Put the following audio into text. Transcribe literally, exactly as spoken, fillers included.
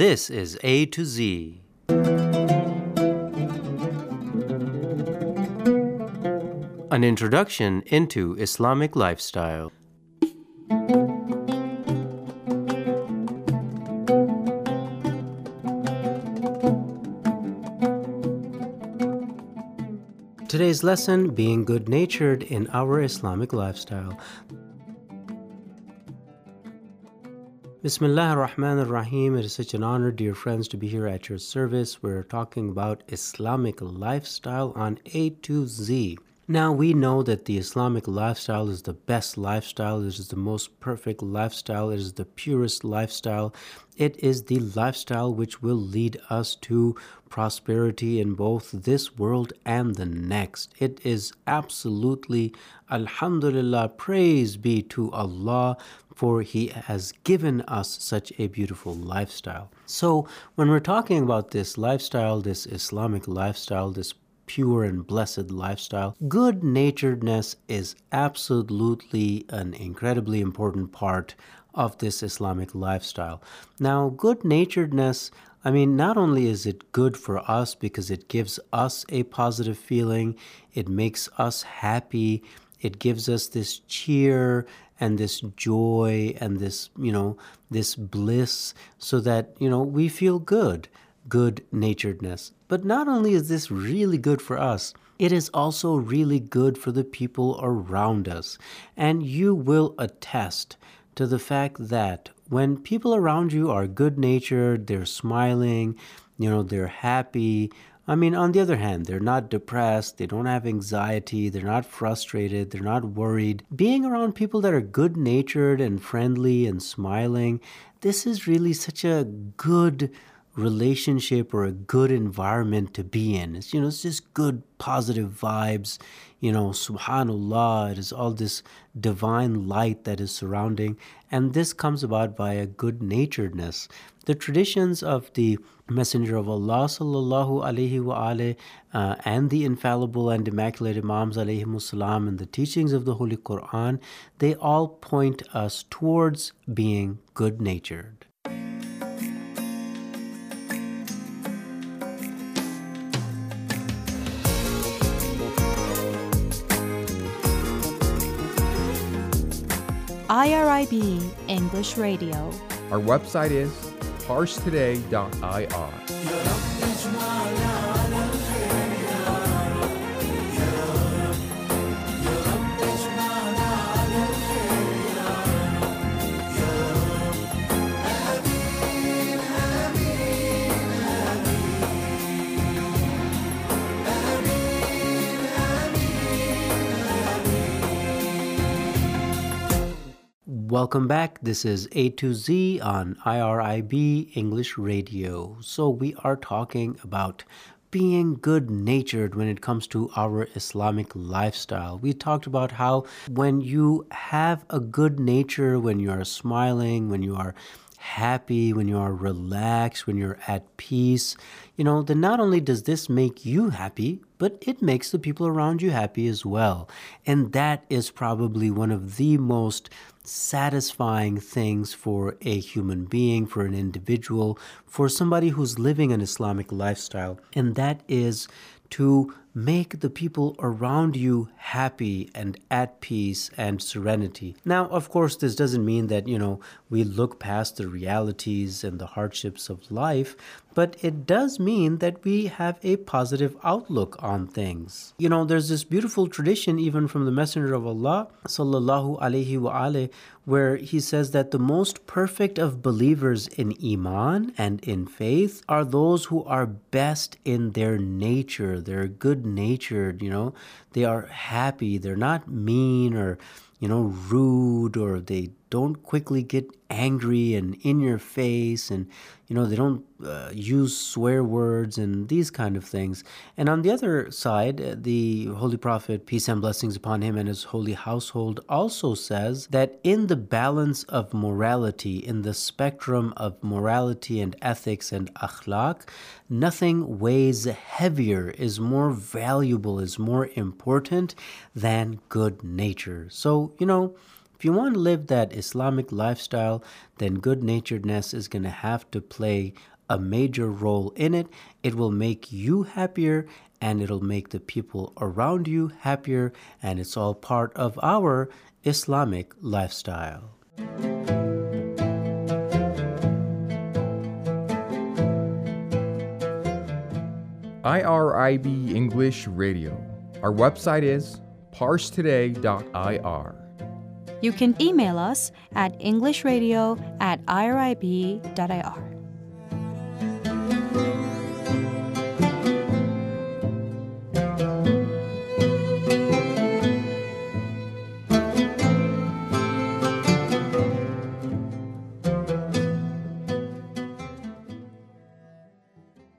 This is A to Z. An introduction into Islamic lifestyle. Today's lesson, being good-natured in our Islamic lifestyle. Bismillah ar-Rahman ar-Rahim. It is such an honor, dear friends, to be here at your service. We're talking about Islamic lifestyle on A to Z. Now, we know that the Islamic lifestyle is the best lifestyle. It is the most perfect lifestyle. It is the purest lifestyle. It is the lifestyle which will lead us to prosperity in both this world and the next. It is absolutely, alhamdulillah, praise be to Allah, for He has given us such a beautiful lifestyle. So, when we're talking about this lifestyle, this Islamic lifestyle, this pure and blessed lifestyle, good-naturedness is absolutely an incredibly important part of this Islamic lifestyle. Now, good-naturedness, I mean, not only is it good for us because it gives us a positive feeling, it makes us happy, it gives us this cheer and this joy and this, you know, this bliss so that, you know, we feel good. Good-naturedness. But not only is this really good for us, it is also really good for the people around us. And you will attest to the fact that when people around you are good-natured, they're smiling, you know, they're happy. I mean, on the other hand, they're not depressed, they don't have anxiety, they're not frustrated, they're not worried. Being around people that are good-natured and friendly and smiling, this is really such a good relationship or a good environment to be in. It's, you know, it's just good, positive vibes. You know, subhanallah, it is all this divine light that is surrounding. And this comes about via good-naturedness. The traditions of the Messenger of Allah sallallahu alaihi wa alaihi, uh, and the infallible and immaculate Imams alayhimus salam and the teachings of the Holy Quran, they all point us towards being good-natured. I R I B English Radio. Our website is parse today dot I R. Welcome back. This is A to Z on I R I B English Radio. So we are talking about being good-natured when it comes to our Islamic lifestyle. We talked about how when you have a good nature, when you are smiling, when you are happy, when you are relaxed, when you're at peace, you know, then not only does this make you happy, but it makes the people around you happy as well. And that is probably one of the most satisfying things for a human being, for an individual, for somebody who's living an Islamic lifestyle. And that is to make the people around you happy and at peace and serenity. Now, of course, this doesn't mean that, you know, we look past the realities and the hardships of life, but it does mean that we have a positive outlook on things. You know, there's this beautiful tradition even from the Messenger of Allah, sallallahu alaihi wa alaihi, where he says that the most perfect of believers in Iman and in faith are those who are best in their nature. They're good-natured, you know, they are happy, they're not mean or, you know, rude, or they don't quickly get angry and in your face, and, you know, they don't uh, use swear words and these kind of things. And on the other side, the Holy Prophet, peace and blessings upon him and his holy household, also says that in the balance of morality, in the spectrum of morality and ethics and akhlaq, nothing weighs heavier, is more valuable, is more important than good nature. So, you know, if you want to live that Islamic lifestyle, then good-naturedness is going to have to play a major role in it. It will make you happier, and it'll make the people around you happier, and it's all part of our Islamic lifestyle. I R I B English Radio. Our website is parse today dot I R. You can email us at englishradio at irib dot I R.